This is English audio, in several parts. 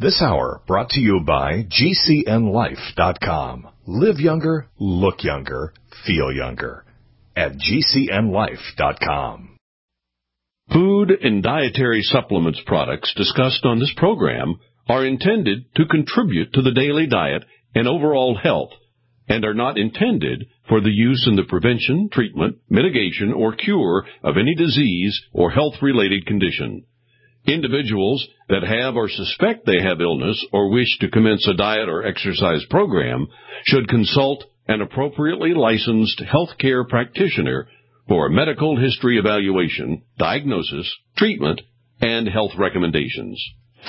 This hour brought to you by GCNLife.com. Live younger, look younger, feel younger at GCNLife.com. Food and dietary supplements products discussed on this program are intended to contribute to the daily diet and overall health and are not intended for the use in the prevention, treatment, mitigation, or cure of any disease or health-related condition. Individuals that have or suspect they have illness or wish to commence a diet or exercise program should consult an appropriately licensed healthcare practitioner for a medical history evaluation, diagnosis, treatment, and health recommendations.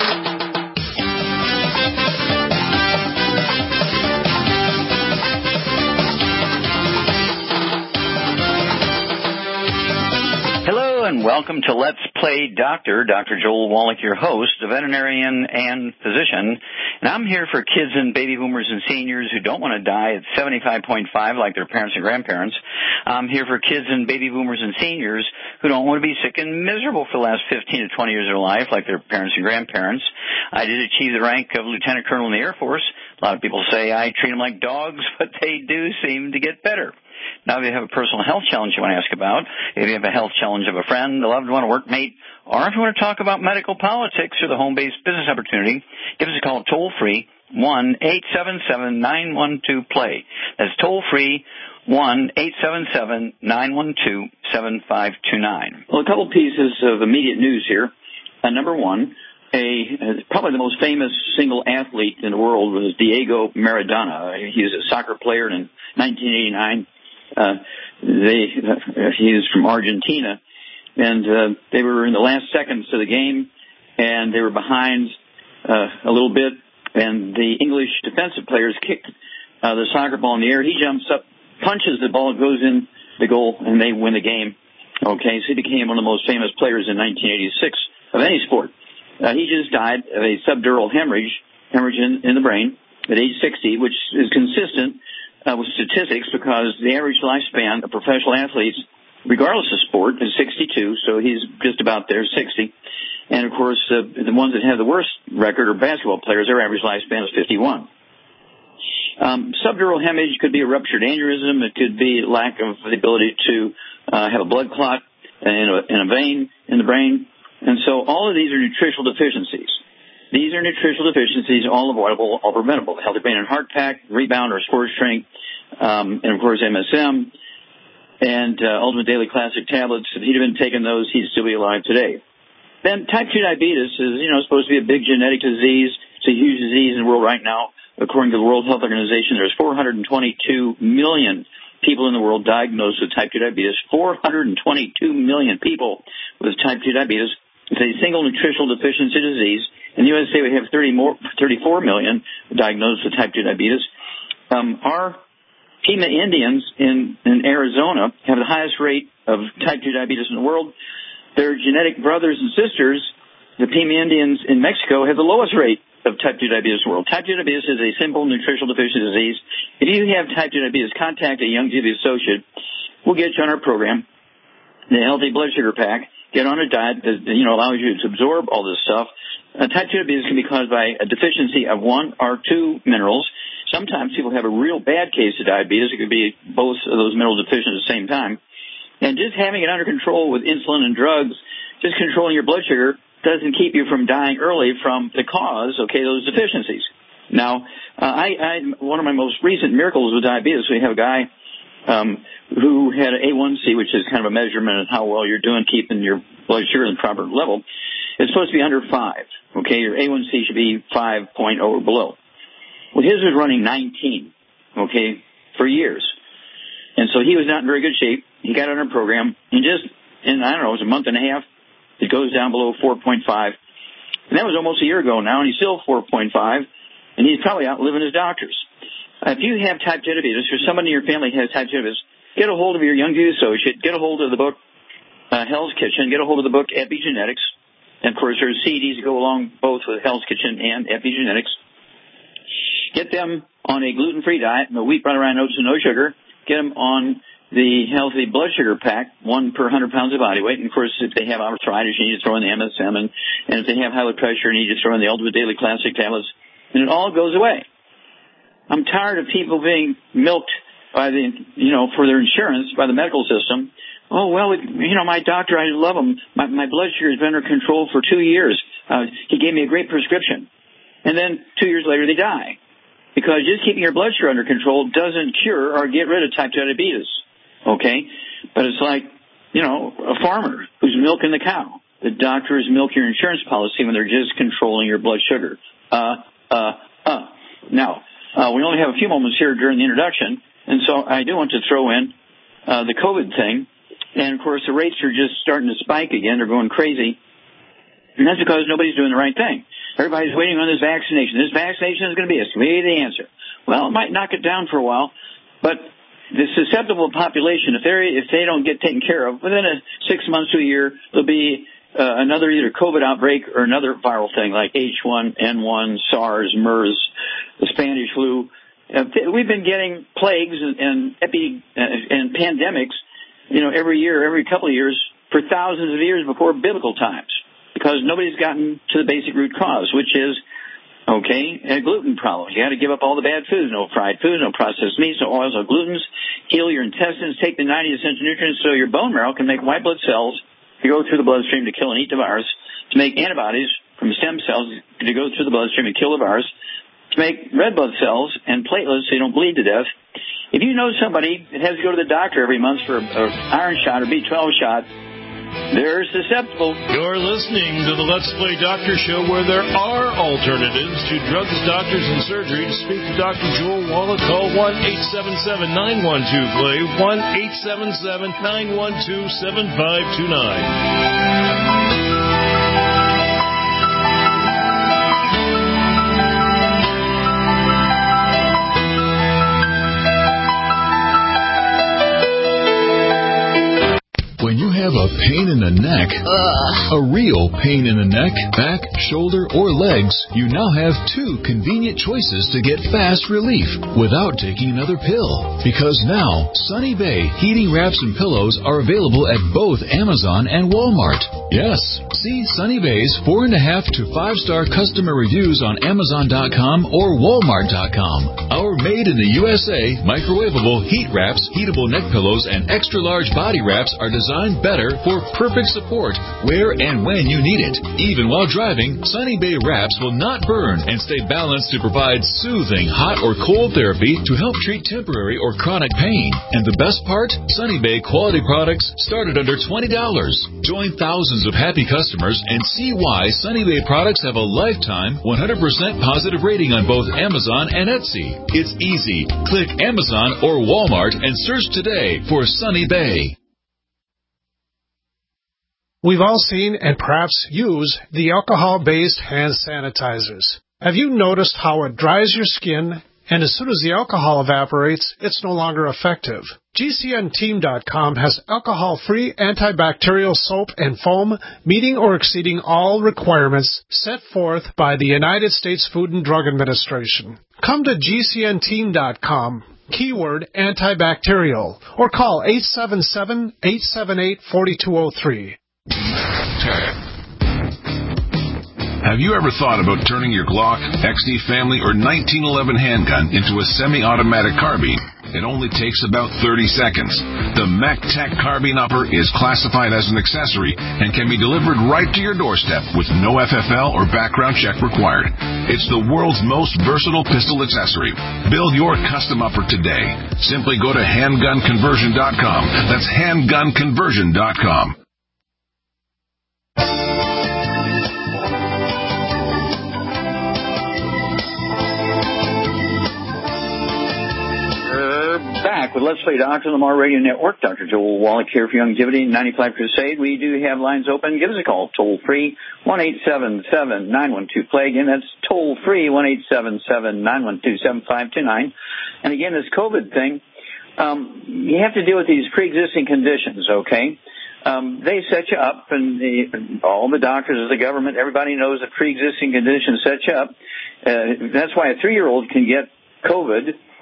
And welcome to Let's Play Doctor. Dr. Joel Wallach, your host, a veterinarian and physician. And I'm here for kids and baby boomers and seniors who don't want to die at 75.5 like their parents and grandparents. I'm here for kids and baby boomers and seniors who don't want to be sick and miserable for the last 15 to 20 years of their life like their parents and grandparents. I did achieve the rank of lieutenant colonel in the Air Force. A lot of people say I treat them like dogs, but they do seem to get better. Now, if you have a personal health challenge you want to ask about, if you have a health challenge of a friend, a loved one, a workmate, or if you want to talk about medical politics or the home-based business opportunity, give us a call toll-free, 1-877-912-PLAY. That's toll-free, 1-877-912-7529. Well, a couple pieces of immediate news here. Number one, probably the most famous single athlete in the world was Diego Maradona. He was a soccer player in 1989. He is from Argentina, and they were in the last seconds of the game, and they were behind a little bit, and the English defensive players kicked the soccer ball in the air. He jumps up, punches the ball, goes in the goal, and they win the game. Okay, so he became one of the most famous players in 1986 of any sport. He just died of a subdural hemorrhage in the brain at age 60, which is consistent with statistics because the average lifespan of professional athletes, regardless of sport, is 62, so he's just about there, 60. And, of course, the ones that have the worst record are basketball players. Their average lifespan is 51. Subdural hemorrhage could be a ruptured aneurysm. It could be lack of the ability to have a blood clot in a vein in the brain. And so all of these are nutritional deficiencies. These are nutritional deficiencies, all avoidable, all preventable. The Healthy Brain and Heart Pack, Rebound or Sport Strength, and, of course, MSM, and Ultimate Daily Classic Tablets. If he'd have been taking those, he'd still be alive today. Then type 2 diabetes is, supposed to be a big genetic disease. It's a huge disease in the world right now. According to the World Health Organization, there's 422 million people in the world diagnosed with type 2 diabetes. 422 million people with type 2 diabetes. It's a single nutritional deficiency disease. In the USA, we have 34 million diagnosed with type 2 diabetes. Our Pima Indians in Arizona have the highest rate of type 2 diabetes in the world. Their genetic brothers and sisters, the Pima Indians in Mexico, have the lowest rate of type 2 diabetes in the world. Type 2 diabetes is a simple nutritional deficiency disease. If you have type 2 diabetes, contact a Young GV associate. We'll get you on our program, the Healthy Blood Sugar Pack. Get on a diet that allows you to absorb all this stuff. Type 2 diabetes can be caused by a deficiency of one or two minerals. Sometimes people have a real bad case of diabetes. It could be both of those minerals deficient at the same time. And just having it under control with insulin and drugs, just controlling your blood sugar, doesn't keep you from dying early from the cause, those deficiencies. Now, one of my most recent miracles with diabetes, we have a guy who had an A1C, which is kind of a measurement of how well you're doing keeping your blood sugar in the proper level. It's supposed to be under 5. Your A1C should be 5.0 or below. Well, his was running 19, for years. And so he was not in very good shape. He got on our program, and it was a month and a half, it goes down below 4.5. And that was almost a year ago now, and he's still 4.5, and he's probably outliving his doctors. If you have type 2 diabetes, or somebody in your family has type 2 diabetes, get a hold of your Young GV associate, get a hold of the book Hell's Kitchen, get a hold of the book Epigenetics. And, of course, there's CDs that go along both with Hell's Kitchen and Epigenetics. Get them on a gluten-free diet, no wheat, butter, and oats, and no sugar. Get them on the healthy blood sugar pack, 1 per 100 pounds of body weight. And, of course, if they have arthritis, you need to throw in the MSM. And if they have high blood pressure, you need to throw in the Ultimate Daily Classic tablets. And it all goes away. I'm tired of people being milked by for their insurance, by the medical system. Oh, well, my doctor, I love him. My blood sugar has been under control for 2 years. He gave me a great prescription. And then 2 years later, they die. Because just keeping your blood sugar under control doesn't cure or get rid of type 2 diabetes. Okay? But it's like, a farmer who's milking the cow. The doctor is milking your insurance policy when they're just controlling your blood sugar. Now, we only have a few moments here during the introduction, and so I do want to throw in the COVID thing. And, of course, the rates are just starting to spike again. They're going crazy. And that's because nobody's doing the right thing. Everybody's waiting on this vaccination. This vaccination is going to be the answer. Well, it might knock it down for a while, but the susceptible population, if they don't get taken care of, within 6 months to a year, there'll be another either COVID outbreak or another viral thing like H1N1, SARS, MERS, the Spanish flu. We've been getting plagues and pandemics, every year, every couple of years, for thousands of years before biblical times, because nobody's gotten to the basic root cause, which is, a gluten problem. You got to give up all the bad foods, no fried foods, no processed meats, no oils, no glutens. Heal your intestines, take the 90 essential nutrients so your bone marrow can make white blood cells to go through the bloodstream to kill and eat the virus, to make antibodies from stem cells to go through the bloodstream and kill the virus, to make red blood cells and platelets so you don't bleed to death. If you know somebody that has to go to the doctor every month for an iron shot or B12 shot, they're susceptible. You're listening to the Let's Play Doctor Show, where there are alternatives to drugs, doctors, and surgery. To speak to Dr. Joel Wallach, call 1-877-912-PLAY, 1-877-912-7529. When you have a pain in the neck, a real pain in the neck, back, shoulder, or legs, you now have 2 convenient choices to get fast relief without taking another pill. Because now, Sunny Bay heating wraps and pillows are available at both Amazon and Walmart. Yes, see Sunny Bay's 4.5 to 5-star customer reviews on Amazon.com or Walmart.com. Our made in the USA, microwavable heat wraps, heatable neck pillows, and extra large body wraps are designed better for perfect support where and when you need it. Even while driving, Sunny Bay wraps will not burn and stay balanced to provide soothing hot or cold therapy to help treat temporary or chronic pain. And the best part? Sunny Bay quality products start at under $20. Join thousands of happy customers and see why Sunny Bay products have a lifetime 100% positive rating on both Amazon and Etsy. It's easy. Click Amazon or Walmart and search today for Sunny Bay. We've all seen and perhaps use the alcohol-based hand sanitizers. Have you noticed how it dries your skin, and as soon as the alcohol evaporates, it's no longer effective? GCNteam.com has alcohol-free antibacterial soap and foam meeting or exceeding all requirements set forth by the United States Food and Drug Administration. Come to GCNteam.com. Keyword antibacterial, or call 877-878-4203. Have you ever thought about turning your Glock, XD Family, or 1911 handgun into a semi-automatic carbine? It only takes about 30 seconds. The MacTech Carbine Upper is classified as an accessory and can be delivered right to your doorstep with no FFL or background check required. It's the world's most versatile pistol accessory. Build your custom upper today. Simply go to handgunconversion.com. That's handgunconversion.com. Back with Let's Play Doctor Lamar Radio Network. Dr. Joel Wallach here for Youngevity 95 Crusade. We do have lines open. Give us a call, toll free, 1-877-912-PLAY. Again, that's toll free, 1-877-912-7529. And again, this COVID thing, you have to deal with these pre-existing conditions, okay? They set you up, and all the doctors, the government, everybody knows that pre-existing conditions set you up. That's why a 3-year-old can get COVID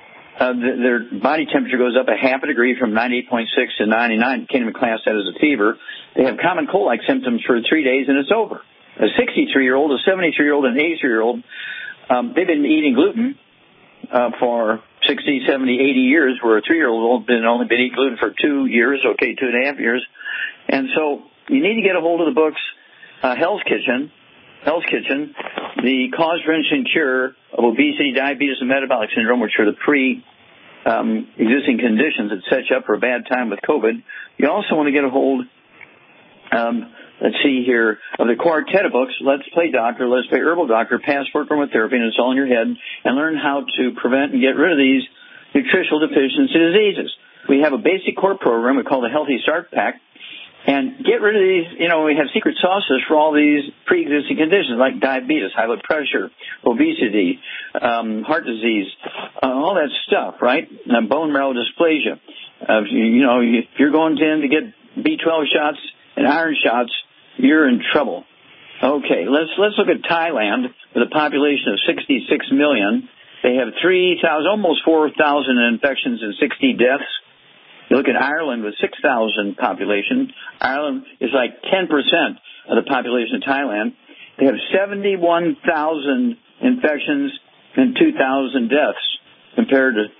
their body temperature goes up a half a degree from 98.6 to 99. Can't even class that as a fever. They have common cold-like symptoms for 3 days, and it's over. A 63-year-old, a 73-year-old, and an 83-year-old, they've been eating gluten for 60, 70, 80 years, where a 3-year-old only been eating gluten for 2 years, 2.5 years. And so you need to get a hold of the books, Hell's Kitchen, the cause, prevention, cure of obesity, diabetes, and metabolic syndrome, which are the pre-existing conditions that set you up for a bad time with COVID. You also want to get a hold, let's see here, of the quartet of books, Let's Play Doctor, Let's Play Herbal Doctor, Passport Aromatherapy, and it's all in your head, and learn how to prevent and get rid of these nutritional deficiency diseases. We have a basic core program we call the Healthy Start Pack, and get rid of these, we have secret sauces for all these pre-existing conditions like diabetes, high blood pressure, obesity, heart disease, all that stuff, right? Bone marrow dysplasia. If you're going to get B12 shots and iron shots, you're in trouble. Okay, let's look at Thailand with a population of 66 million. They have 3,000, almost 4,000 infections and 60 deaths. You look at Ireland with 6,000 population. Ireland is like 10% of the population of Thailand. They have 71,000 infections and 2,000 deaths compared to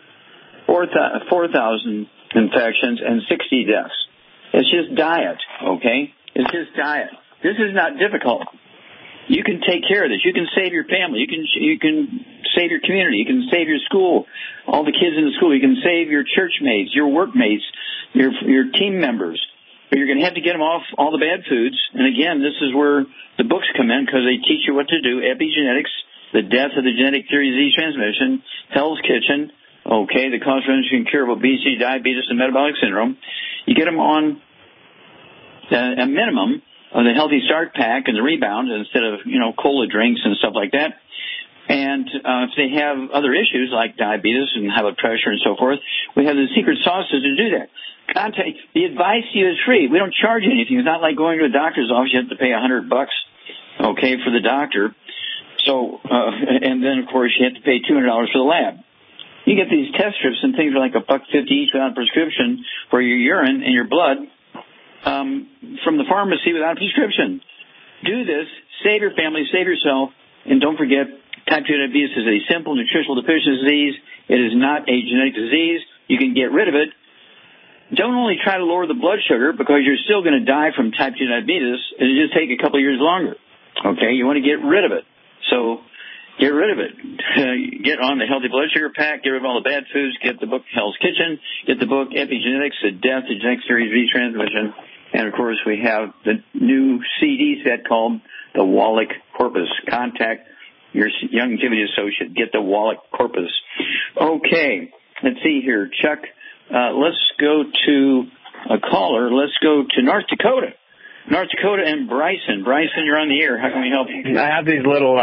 4,000 infections and 60 deaths. It's just diet, okay? It's just diet. This is not difficult. You can take care of this. You can save your family. You can save your community. You can save your school, all the kids in the school. You can save your church mates, your workmates, your team members. But you're going to have to get them off all the bad foods. And again, this is where the books come in, because they teach you what to do. Epigenetics, the death of the genetic theory of disease transmission, Hell's Kitchen, okay, the cause, prevention, and cure of obesity, diabetes, and metabolic syndrome. You get them on a minimum of the Healthy Start Pack and the Rebound instead of, cola drinks and stuff like that. And if they have other issues like diabetes and high blood pressure and so forth, we have the secret sauces to do that. The advice to you is free. We don't charge you anything. It's not like going to a doctor's office. You have to pay $100, okay, for the doctor. So, and then, of course, you have to pay $200 for the lab. You get these test strips and things are like $1.50 each without a prescription for your urine and your blood from the pharmacy without a prescription. Do this. Save your family. Save yourself. And don't forget, type 2 diabetes is a simple nutritional deficiency disease. It is not a genetic disease. You can get rid of it. Don't only try to lower the blood sugar, because you're still going to die from type 2 diabetes. It'll just take a couple of years longer. Okay? You want to get rid of it. So get rid of it. Get on the Healthy Blood Sugar Pack. Get rid of all the bad foods. Get the book Hell's Kitchen. Get the book Epigenetics, the death, the genetic theory of disease transmission. And, of course, we have the new CD set called the Wallach Corpus. Contact your Youngevity associate. Get the Wallach Corpus. Okay. Let's see here. Chuck, let's go to a caller. Let's go to North Dakota. North Dakota and Bryson. Bryson, you're on the air. How can we help you? I have these little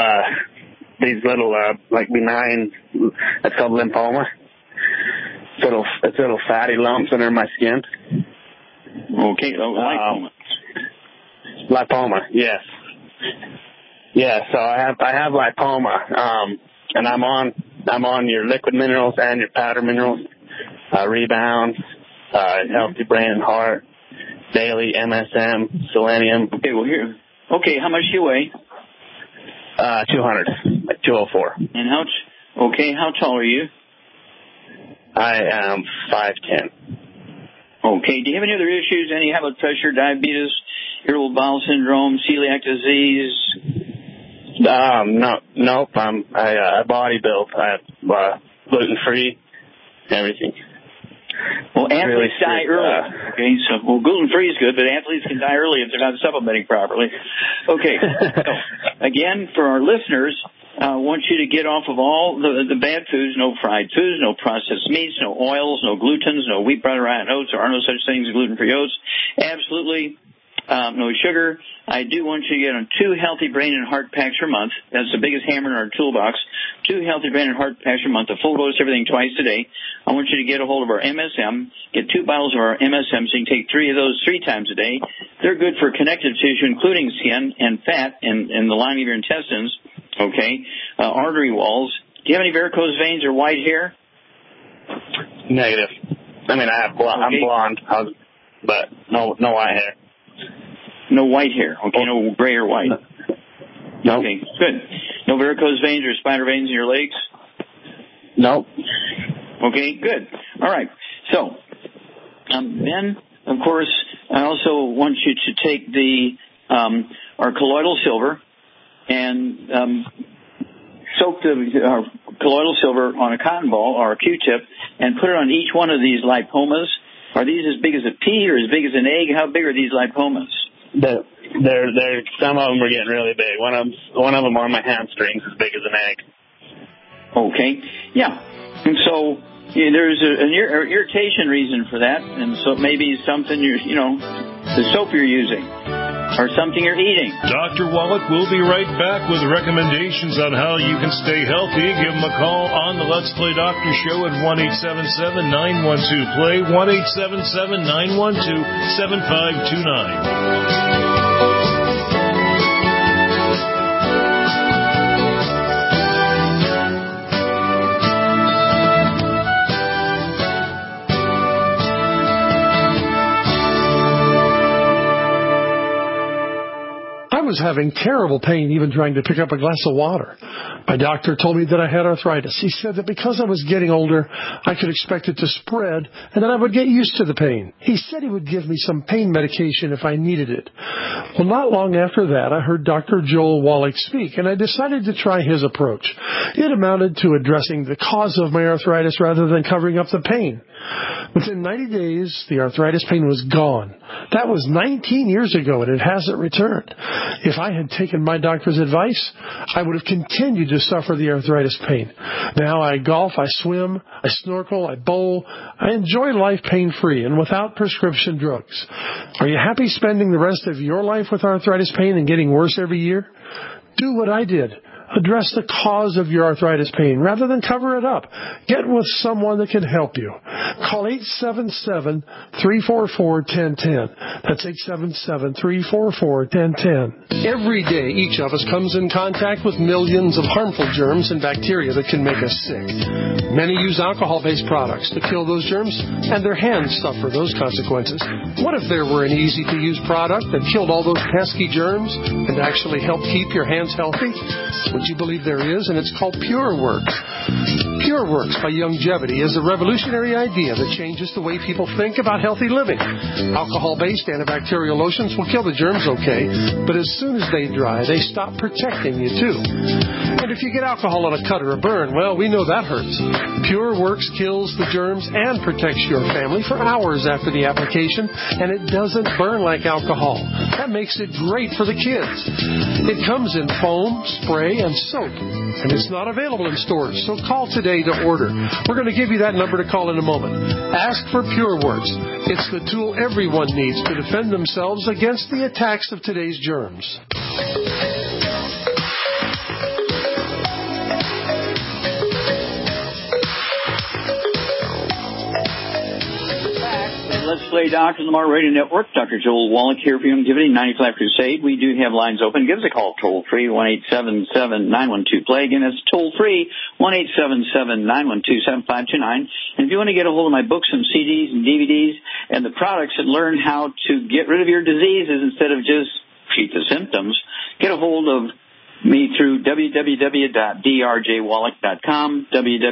like benign, that's called lymphoma. It's little fatty lumps under my skin. Okay, lipoma. Lipoma, yes. Yeah, so I have lipoma, and I'm on your liquid minerals and your powder minerals, Rebound, Healthy Brain and Heart, Daily, MSM, Selenium. Okay, well here. Okay, how much do you weigh? 200, like 204. And how tall are you? I am 5'10". Okay, do you have any other issues? Any high blood pressure, diabetes, irritable bowel syndrome, celiac disease? Nope. I bodybuild. I have gluten-free, everything. Well, athletes die early. Okay, so gluten-free is good, but athletes can die early if they're not supplementing properly. Okay, so again, for our listeners, I want you to get off of all the bad foods, no fried foods, no processed meats, no oils, no glutens, no wheat, butter, rye, and oats. There are no such things as gluten-free oats. Absolutely no sugar. I do want you to get on 2 Healthy Brain and Heart packs per month. That's the biggest hammer in our toolbox. 2 Healthy Brain and Heart packs per month, a full dose of everything twice a day. I want you to get a hold of our MSM. Get 2 bottles of our MSM, so you can take 3 of those 3 times a day. They're good for connective tissue, including skin and fat and the lining of your intestines. Okay, artery walls. Do you have any varicose veins or white hair? Negative. I mean, I have blonde. Okay. I'm blonde, but no white hair. No white hair. Okay, no gray or white. No. Okay, good. No varicose veins or spider veins in your legs? No. Okay, good. All right. So, then, of course, I also want you to take our colloidal silver and soak the colloidal silver on a cotton ball or a Q-tip and put it on each one of these lipomas. Are these as big as a pea or as big as an egg? How big are these lipomas? They're some of them are getting really big. One of them on my hamstrings as big as an egg. Okay, yeah, and so there's an irritation reason for that, and so it may be something the soap you're using or something you're eating. Dr. Wallach will be right back with recommendations on how you can stay healthy. Give him a call on the Let's Play Doctor Show at 1-877-912-PLAY, 1-877-912-7529. I was having terrible pain even trying to pick up a glass of water. My doctor told me that I had arthritis. He said that because I was getting older, I could expect it to spread and that I would get used to the pain. He said he would give me some pain medication if I needed it. Well, not long after that, I heard Dr. Joel Wallach speak, and I decided to try his approach. It amounted to addressing the cause of my arthritis rather than covering up the pain. Within 90 days, the arthritis pain was gone. That was 19 years ago, and it hasn't returned. If I had taken my doctor's advice, I would have continued to suffer the arthritis pain. Now I golf, I swim, I snorkel, I bowl. I enjoy life pain-free and without prescription drugs. Are you happy spending the rest of your life with arthritis pain and getting worse every year? Do what I did. Address the cause of your arthritis pain rather than cover it up. Get with someone that can help you. Call 877-344-1010. That's 877-344-1010. Every day, each of us comes in contact with millions of harmful germs and bacteria that can make us sick. Many use alcohol-based products to kill those germs, and their hands suffer those consequences. What if there were an easy-to-use product that killed all those pesky germs and actually helped keep your hands healthy? Would you believe there is? And it's called PureWorks. PureWorks by Youngevity is a revolutionary idea that changes the way people think about healthy living. Alcohol-based antibacterial lotions will kill the germs okay, but as soon as they dry, they stop protecting you too. And if you get alcohol on a cut or a burn, well, we know that hurts. PureWorks kills the germs and protects your family for hours after the application, and it doesn't burn like alcohol. That makes it great for the kids. It comes in foam, spray, and soap, and it's not available in stores, so call today to order. We're going to give you that number to call in a moment. Ask for PureWorks. It's the tool everyone needs to defend themselves against the attacks of today's germs. Let's Play Doctors on the Mark Radio Network. Dr. Joel Wallach here for Youngevity 95 Crusade. We do have lines open. Give us a call toll-free, 1-877-912-PLAY. Again, that's toll-free, 1-877-912-7529. And if you want to get a hold of my books and CDs and DVDs and the products and learn how to get rid of your diseases instead of just treat the symptoms, get a hold of me through www.drjwallach.com,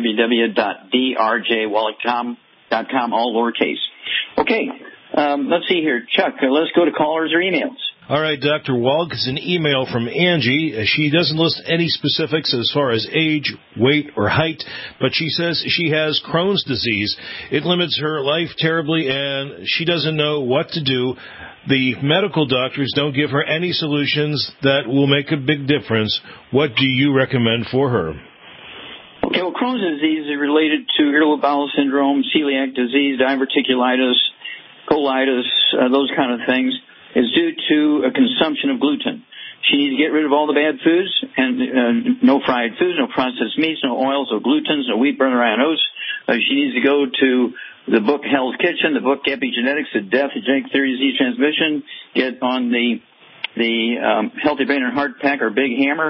www.drjwallach.com, all lowercase. Okay, let's see here. Chuck, let's go to callers or emails. All right, Dr. Wallach, it's an email from Angie. She doesn't list any specifics as far as age, weight, or height, but she says she has Crohn's disease. It limits her life terribly, and she doesn't know what to do. The medical doctors don't give her any solutions that will make a big difference. What do you recommend for her? Okay, well, Crohn's disease is related to irritable bowel syndrome, celiac disease, diverticulitis, colitis, those kind of things. Is due to a consumption of gluten. She needs to get rid of all the bad foods and no fried foods, no processed meats, no oils, no glutens, no wheat, bran, or iron oats. She needs to go to the book Hell's Kitchen, the book Epigenetics, the Death, the Genetic Theory, Disease Transmission. Get on the Healthy Brain and Heart Pack or Big Hammer.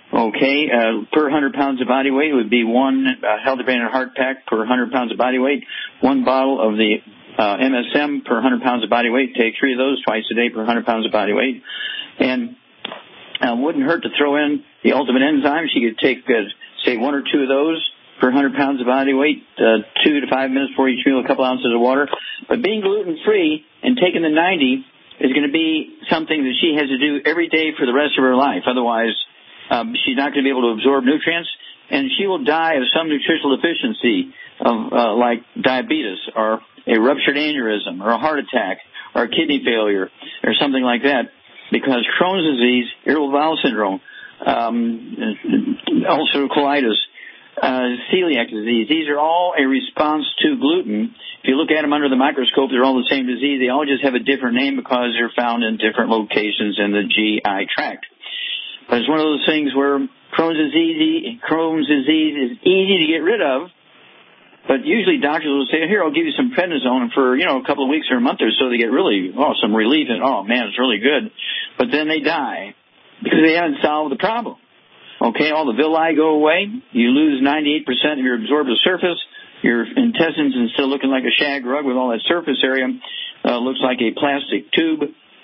Okay, per 100 pounds of body weight would be one Healthy Brain and Heart Pack per 100 pounds of body weight, one bottle of the MSM per 100 pounds of body weight. Take 3 of those twice a day per 100 pounds of body weight. And wouldn't hurt to throw in the Ultimate Enzyme. She could take, say, 1 or 2 of those per 100 pounds of body weight, 2 to 5 minutes before each meal, a couple ounces of water. But being gluten-free and taking the 90 is going to be something that she has to do every day for the rest of her life. Otherwise, she's not going to be able to absorb nutrients, and she will die of some nutritional deficiency, like diabetes or a ruptured aneurysm or a heart attack or a kidney failure or something like that, because Crohn's disease, irritable bowel syndrome, ulcerative colitis, celiac disease, these are all a response to gluten. If you look at them under the microscope, they're all the same disease. They all just have a different name because they're found in different locations in the GI tract. But it's one of those things where Crohn's disease is easy to get rid of, but usually doctors will say, here, I'll give you some prednisone for, a couple of weeks or a month or so to get really, some relief, and, it's really good. But then they die because they haven't solved the problem. Okay, all the villi go away. You lose 98% of your absorptive surface. Your intestines, instead of looking like a shag rug with all that surface area, looks like a plastic tube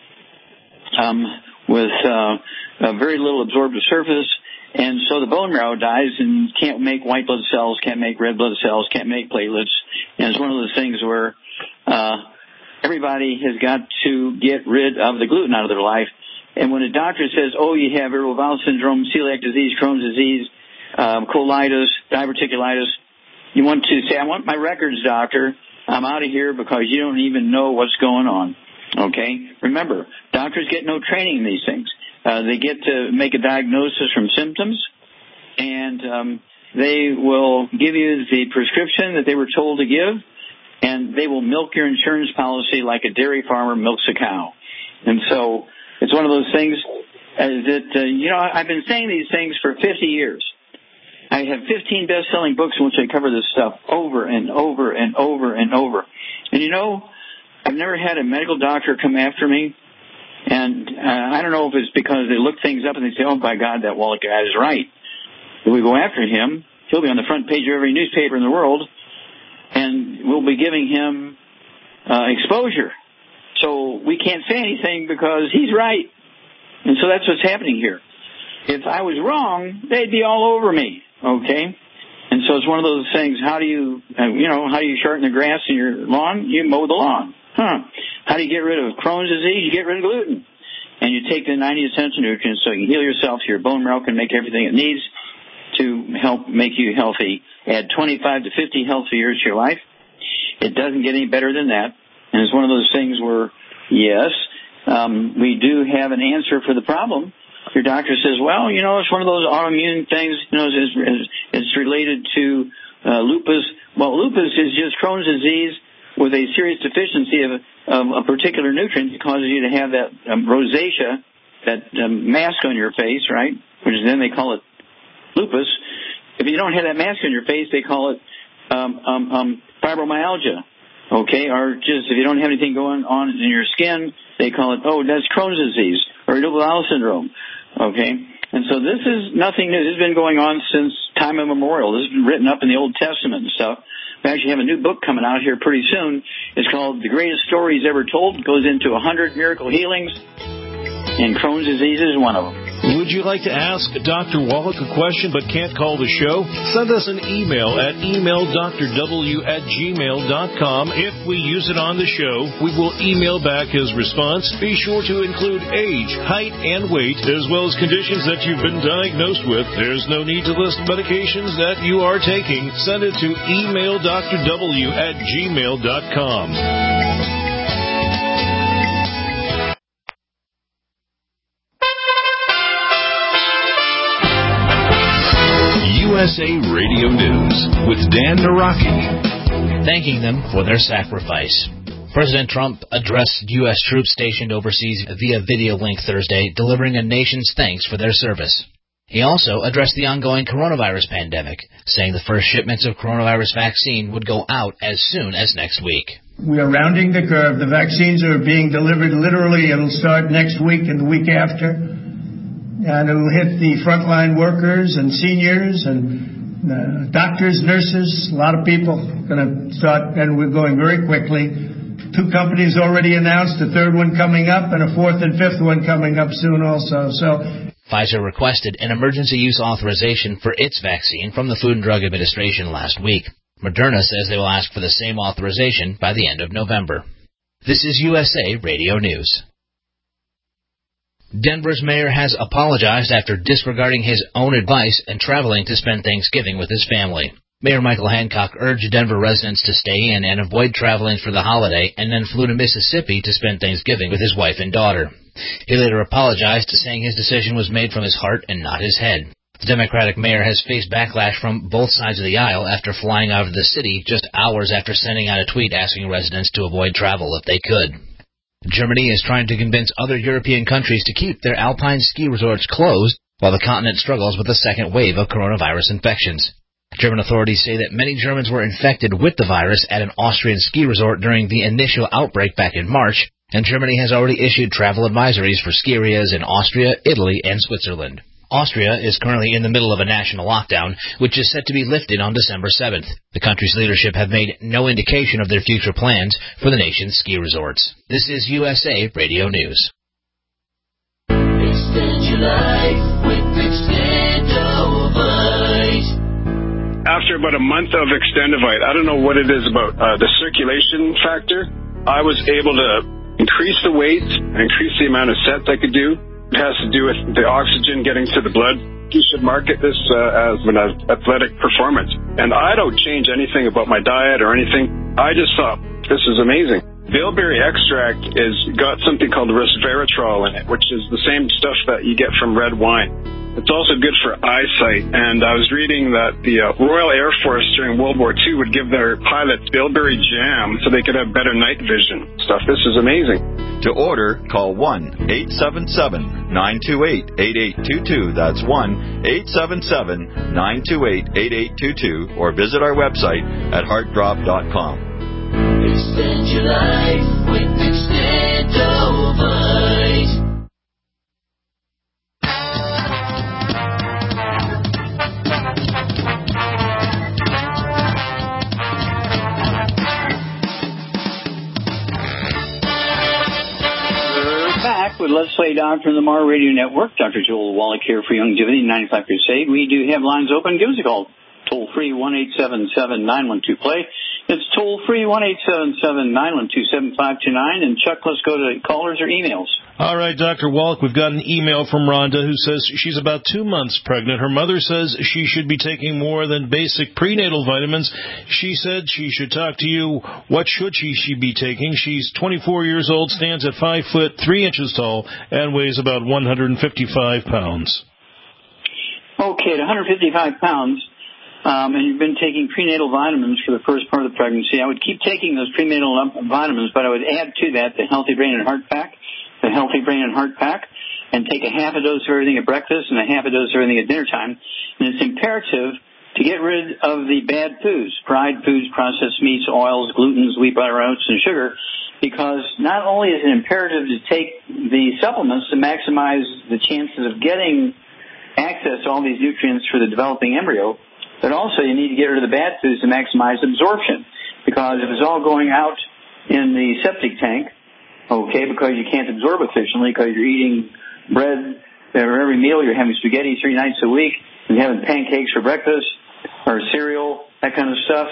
with very little absorptive surface. And so the bone marrow dies and can't make white blood cells, can't make red blood cells, can't make platelets. And it's one of those things where everybody has got to get rid of the gluten out of their life. And when a doctor says, you have irritable bowel syndrome, celiac disease, Crohn's disease, colitis, diverticulitis, you want to say, I want my records, doctor. I'm out of here because you don't even know what's going on. Okay? Remember, doctors get no training in these things. They get to make a diagnosis from symptoms, and they will give you the prescription that they were told to give, and they will milk your insurance policy like a dairy farmer milks a cow. And so it's one of those things that, I've been saying these things for 50 years. I have 15 best-selling books in which I cover this stuff over and over and over and over. And, I've never had a medical doctor come after me. And I don't know if it's because they look things up and they say, by God, that Wallach guy is right. If we go after him, he'll be on the front page of every newspaper in the world, and we'll be giving him exposure. So we can't say anything because he's right. And so that's what's happening here. If I was wrong, they'd be all over me, okay? And so it's one of those things, how do you shorten the grass in your lawn? You mow the lawn. How do you get rid of Crohn's disease? You get rid of gluten. And you take the 90 essential nutrients so you can heal yourself, so your bone marrow can make everything it needs to help make you healthy. Add 25 to 50 healthy years to your life. It doesn't get any better than that. And it's one of those things where, yes, we do have an answer for the problem. Your doctor says, it's one of those autoimmune things, it's related to lupus. Well, lupus is just Crohn's disease with a serious deficiency of a particular nutrient that causes you to have that rosacea, that mask on your face, right? Which then they call it lupus. If you don't have that mask on your face, they call it fibromyalgia, okay? Or just if you don't have anything going on in your skin, they call it, that's Crohn's disease or irritable bowel syndrome, okay? And so this is nothing new. This has been going on since time immemorial. This has been written up in the Old Testament and stuff. We actually have a new book coming out here pretty soon. It's called The Greatest Stories Ever Told. It goes into 100 miracle healings, and Crohn's disease is one of them. Would you like to ask Dr. Wallach a question but can't call the show? Send us an email at emaildrw@gmail.com. If we use it on the show, we will email back his response. Be sure to include age, height, and weight, as well as conditions that you've been diagnosed with. There's no need to list medications that you are taking. Send it to emaildrw@gmail.com. USA Radio News with Dan Naraki. Thanking them for their sacrifice. President Trump addressed U.S. troops stationed overseas via video link Thursday, delivering a nation's thanks for their service. He also addressed the ongoing coronavirus pandemic, saying the first shipments of coronavirus vaccine would go out as soon as next week. We are rounding the curve. The vaccines are being delivered literally. It'll start next week and the week after. and it will hit the frontline workers and seniors and doctors, nurses, a lot of people going to start, and we're going very quickly. 2 companies already announced, a 3rd one coming up, and a 4th and 5th one coming up soon also. Pfizer requested an emergency use authorization for its vaccine from the Food and Drug Administration last week. Moderna says they will ask for the same authorization by the end of November. This is USA Radio News. Denver's mayor has apologized after disregarding his own advice and traveling to spend Thanksgiving with his family. Mayor Michael Hancock urged Denver residents to stay in and avoid traveling for the holiday, and then flew to Mississippi to spend Thanksgiving with his wife and daughter. He later apologized, saying his decision was made from his heart and not his head. The Democratic mayor has faced backlash from both sides of the aisle after flying out of the city just hours after sending out a tweet asking residents to avoid travel if they could. Germany is trying to convince other European countries to keep their alpine ski resorts closed while the continent struggles with a second wave of coronavirus infections. German authorities say that many Germans were infected with the virus at an Austrian ski resort during the initial outbreak back in March, and Germany has already issued travel advisories for ski areas in Austria, Italy, and Switzerland. Austria is currently in the middle of a national lockdown, which is set to be lifted on December 7th. The country's leadership have made no indication of their future plans for the nation's ski resorts. This is USA Radio News. Extend your life with Extendovite. After about a month of Extendovite, I don't know what it is about the circulation factor, I was able to increase the weight, increase the amount of sets I could do. It has to do with the oxygen getting to the blood. You should market this as an athletic performance. And I don't change anything about my diet or anything. I just thought, this is amazing. Bilberry extract is got something called resveratrol in it, which is the same stuff that you get from red wine. It's also good for eyesight. And I was reading that the Royal Air Force during World War II would give their pilots Bilberry jam so they could have better night vision stuff. This is amazing. To order, call 1-877-928-8822. That's 1-877-928-8822. Or visit our website at heartdrop.com. Extend your life with Extendovite. Back with Let's Play Doctor on the Mar Radio Network. Dr. Joel Wallach here for Youngevity 95 Crusade. We do have lines open. Give us a call. Toll free 1-877-912-PLAY. It's toll free 1-877-912-7529. And Chuck, let's go to callers or emails. All right, Dr. Wallach, we've got an email from Rhonda who says she's about 2 months pregnant. Her mother says she should be taking more than basic prenatal vitamins. She said she should talk to you. What should she be taking? She's 24 years old, stands at 5 foot 3 inches tall, and weighs about 155 pounds. Okay, at 155 pounds, and you've been taking prenatal vitamins for the first part of the pregnancy, I would keep taking those prenatal vitamins, but I would add to that the Healthy Brain and Heart Pack, and take a half a dose of everything at breakfast and a half a dose of everything at dinner time. And it's imperative to get rid of the bad foods, fried foods, processed meats, oils, glutens, wheat, butter, oats, and sugar, because not only is it imperative to take the supplements to maximize the chances of getting access to all these nutrients for the developing embryo, but also you need to get rid of the bad foods to maximize absorption. Because if it's all going out in the septic tank, okay, because you can't absorb efficiently because you're eating bread every meal, you're having spaghetti 3 nights a week, and having pancakes for breakfast or cereal, that kind of stuff,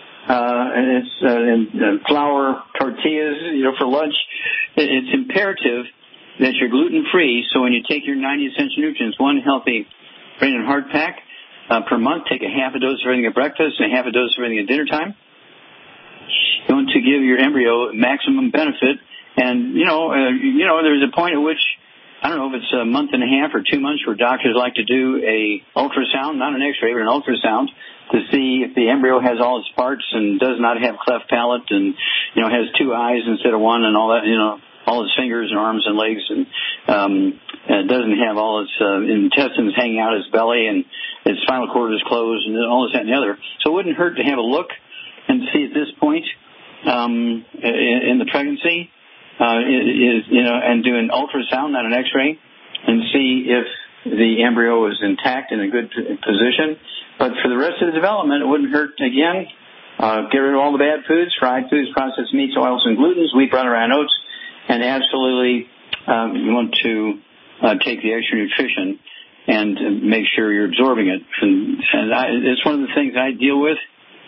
and flour tortillas, for lunch. It's imperative that you're gluten-free. So when you take your 90 essential nutrients, one Healthy Brain and Heart Pack per month, take a half a dose of everything at breakfast and a half a dose of everything at dinner time. You want to give your embryo maximum benefit. And, there's a point at which, I don't know if it's a month and a half or 2 months, where doctors like to do a ultrasound, not an x-ray, but an ultrasound, to see if the embryo has all its parts and does not have cleft palate and, has 2 eyes instead of 1 and all that, all its fingers and arms and legs, and it doesn't have all its intestines hanging out its belly and its spinal cord is closed and all this, that, and the other. So it wouldn't hurt to have a look and see at this point in the pregnancy, and do an ultrasound, not an x-ray, and see if the embryo is intact in a good position. But for the rest of the development, it wouldn't hurt, again, get rid of all the bad foods, fried foods, processed meats, oils, and glutens, wheat, brown, rye, and oats, and absolutely you want to take the extra nutrition and make sure you're absorbing it. And it's one of the things I deal with.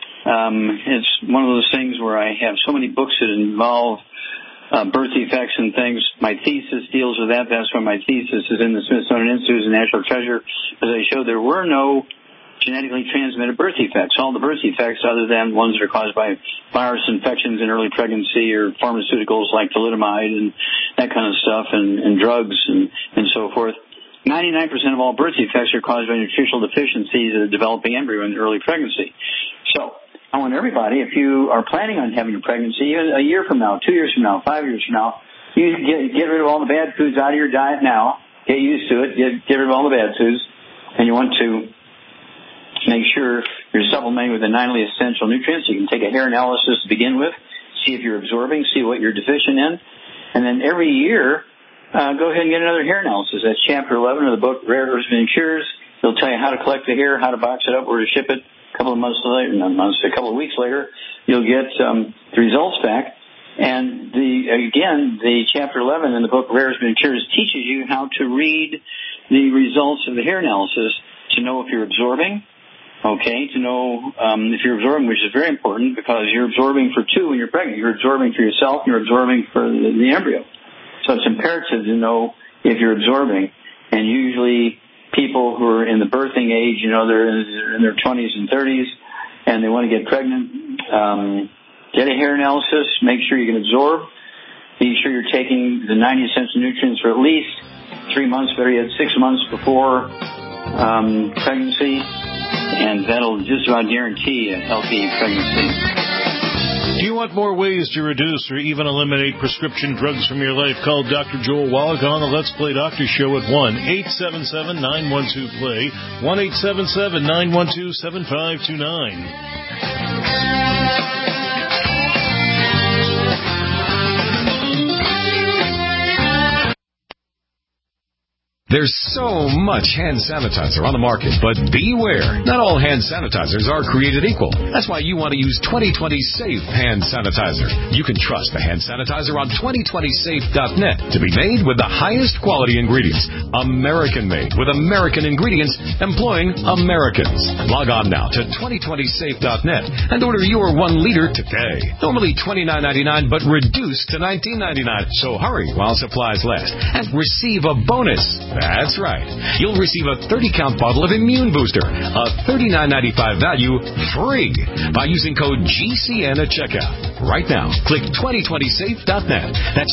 It's one of those things where I have so many books that involve birth defects and things. My thesis deals with that. That's why my thesis is in the Smithsonian Institute as a national treasure, because I showed there were no genetically transmitted birth defects. All the birth defects, other than ones that are caused by virus infections in early pregnancy or pharmaceuticals like thalidomide and that kind of stuff, and drugs and so forth. 99% of all birth defects are caused by nutritional deficiencies in a developing embryo in early pregnancy. So I want everybody, if you are planning on having a pregnancy, even a year from now, 2 years from now, 5 years from now, you get rid of all the bad foods out of your diet now. Get used to it. Get rid of all the bad foods. And you want to make sure you're supplementing with the 9 essential nutrients. You can take a hair analysis to begin with, see if you're absorbing, see what you're deficient in. And then every year, go ahead and get another hair analysis. That's Chapter 11 of the book, Rare Herbs and Cures. It'll tell you how to collect the hair, how to box it up, where to ship it. A couple of months later, a couple of weeks later, you'll get the results back. And the Chapter 11 in the book, Rare Herbs and Cures, teaches you how to read the results of the hair analysis to know if you're absorbing. Okay, to know if you're absorbing, which is very important because you're absorbing for two when you're pregnant. You're absorbing for yourself, you're absorbing for the embryo. So it's imperative to know if you're absorbing. And usually people who are in the birthing age, they're in their 20s and 30s, and they want to get pregnant, get a hair analysis, make sure you can absorb, be sure you're taking the 90 essential nutrients for at least 3 months, better yet 6 months before pregnancy, and that'll just about guarantee a healthy pregnancy. Do you want more ways to reduce or even eliminate prescription drugs from your life? Call Dr. Joel Wallach on the Let's Play Doctor Show at 1-877-912-PLAY, 1-877-912-7529. There's so much hand sanitizer on the market, but beware. Not all hand sanitizers are created equal. That's why you want to use 2020 Safe Hand Sanitizer. You can trust the hand sanitizer on 2020safe.net to be made with the highest quality ingredients. American-made with American ingredients employing Americans. Log on now to 2020safe.net and order your 1 liter today. Normally $29.99, but reduced to $19.99. So hurry while supplies last and receive a bonus. That's right. You'll receive a 30-count bottle of Immune Booster, a $39.95 value, free by using code GCN at checkout. Right now, click 2020safe.net. That's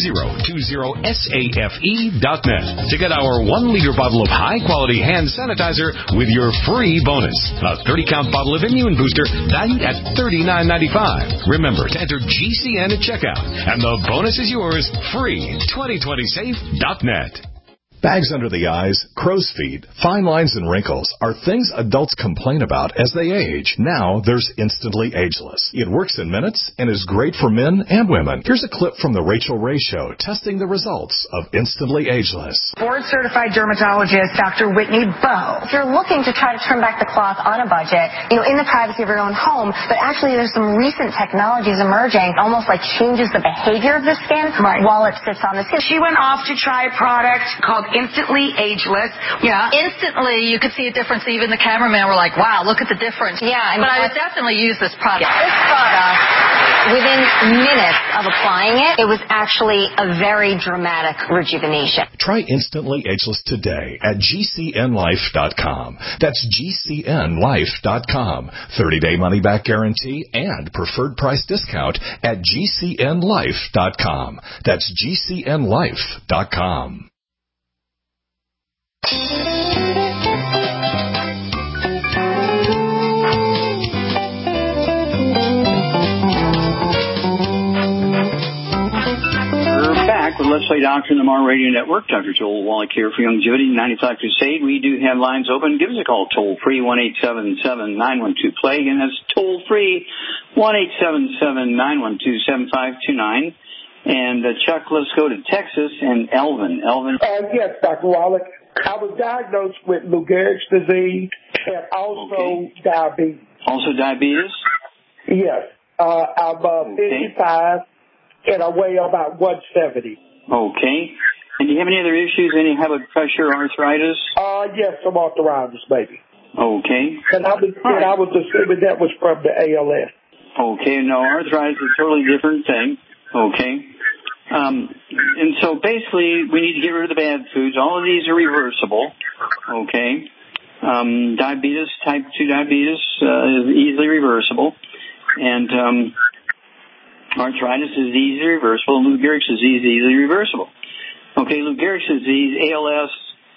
2020safe.net to get our 1-liter bottle of high-quality hand sanitizer with your free bonus. A 30-count bottle of Immune Booster valued at $39.95. Remember to enter GCN at checkout, and the bonus is yours free. 2020safe.net. Bags under the eyes, crow's feet, fine lines and wrinkles are things adults complain about as they age. Now there's Instantly Ageless. It works in minutes and is great for men and women. Here's a clip from the Rachel Ray Show testing the results of Instantly Ageless. Board-certified dermatologist Dr. Whitney Bowe. If you're looking to try to trim back the cloth on a budget, in the privacy of your own home, but actually there's some recent technologies emerging, almost like changes the behavior of the skin while it sits on the skin. She went off to try a product called Instantly Ageless. Yeah. Instantly, you could see a difference. Even the cameraman were like, wow, look at the difference. Yeah. But I would definitely use this product. This product, within minutes of applying it, it was actually a very dramatic rejuvenation. Try Instantly Ageless today at GCNlife.com. That's GCNlife.com. 30-day money-back guarantee and preferred price discount at GCNlife.com. That's GCNlife.com. Back with Let's Play Doctor and the Mar Radio Network. Dr. Joel Wallach here for Longevity 95 Crusade. We do have lines open. Give us a call toll free 1-877-912-PLAY. Again, that's toll free 1-877-912-7529. And Chuck, let's go to Texas and Elvin. Yes, Dr. Wallach. I was diagnosed with Lou Gehrig's disease and also diabetes. Also diabetes? Yes. I'm 55 and I weigh about 170. Okay. And do you have any other issues? Any high blood pressure, arthritis? Yes, some arthritis, maybe. Okay. And I was assuming that was from the ALS. Okay, no, arthritis is a totally different thing. Okay. And so basically, we need to get rid of the bad foods. All of these are reversible. Okay. Diabetes, type 2 diabetes, is easily reversible. And arthritis is easily reversible. Lou Gehrig's disease is easily reversible. Okay, Lou Gehrig's disease, ALS,